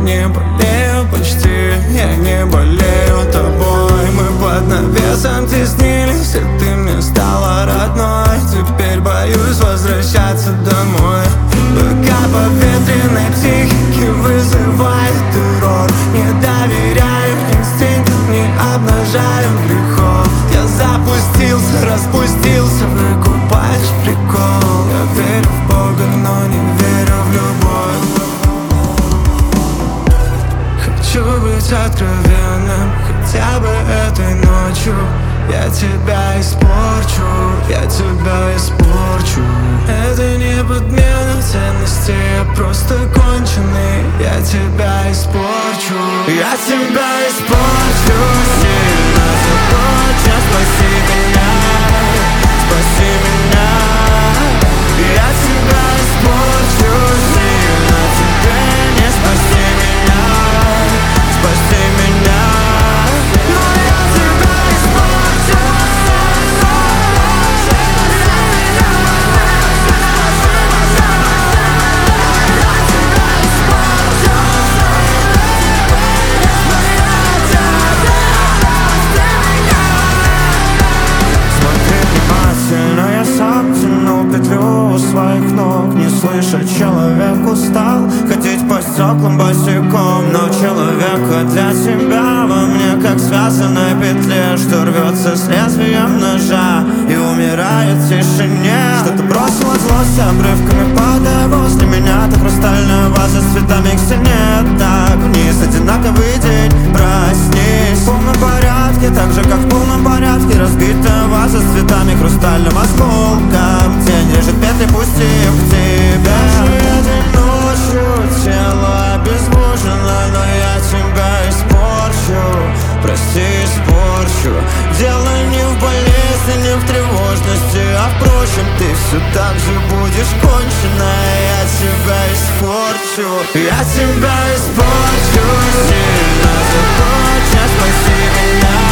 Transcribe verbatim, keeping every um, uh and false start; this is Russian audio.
не болею почти, я не болею тобой. Мы под навесом теснились, и ты мне стала родной. Теперь боюсь возвращаться домой. Пока по ветреной психике вызывает террор. Не доверяю инстинктам, не обнажаю грехов. Я запустился, распустился, выкупаешь прикол. Я верю в Бога, но не верю в любовь. Хочу быть откровенным, хотя бы этой ночью. Я тебя испорчу, я тебя испорчу. Это не подмена ценностей, я просто конченый. Я тебя испорчу, я тебя испорчу. Сильно захочешь, спаси меня, спаси меня. Я тебя испорчу, сильно тебе не спаси меня, спаси меня. Но я тебя испорчу. Я сам тянул петлю у своих ног, не слыша, человек устал ходить по стеклам босиком. Но человека для тебя во мне, как связанной петле, что рвется с лезвием ножа и умирает в тишине. Что-то бросило злость обрывками, падая возле меня. Так хрустальная ваза с цветами к стене, так вниз, одинаковый день, проснись. В полном порядке, так же как в полном порядке разбитая ваза с цветами, хрустальным осколком. Тень режет петли, пустив к тебе. Этой ночью тело обезвожено, но я тебя испорчу. Прости, испорчу. Дело не в болезни, не в тревожности, а впрочем, ты все так же будешь кончена. Я тебя испорчу, я тебя испорчу. Сильно захочешь, спаси меня.